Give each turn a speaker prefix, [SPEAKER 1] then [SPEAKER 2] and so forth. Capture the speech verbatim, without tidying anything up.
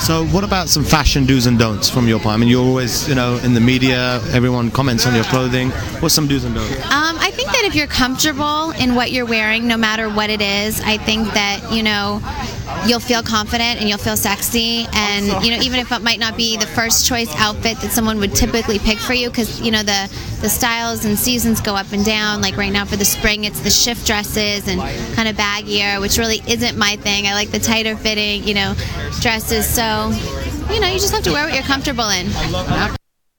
[SPEAKER 1] So what about some fashion do's and don'ts from your part? I mean, you're always, you know, in the media, everyone comments on your clothing. What's some do's and don'ts?
[SPEAKER 2] Um, I think that if you're comfortable in what you're wearing, no matter what it is, I think that, you know, you'll feel confident and you'll feel sexy, and you know, even if it might not be the first choice outfit that someone would typically pick for you, because you know the the styles and seasons go up and down. Like right now for the spring, it's the shift dresses and kind of baggier, which really isn't my thing. I like the tighter fitting, you know, dresses. So you know, you just have to wear what you're comfortable in.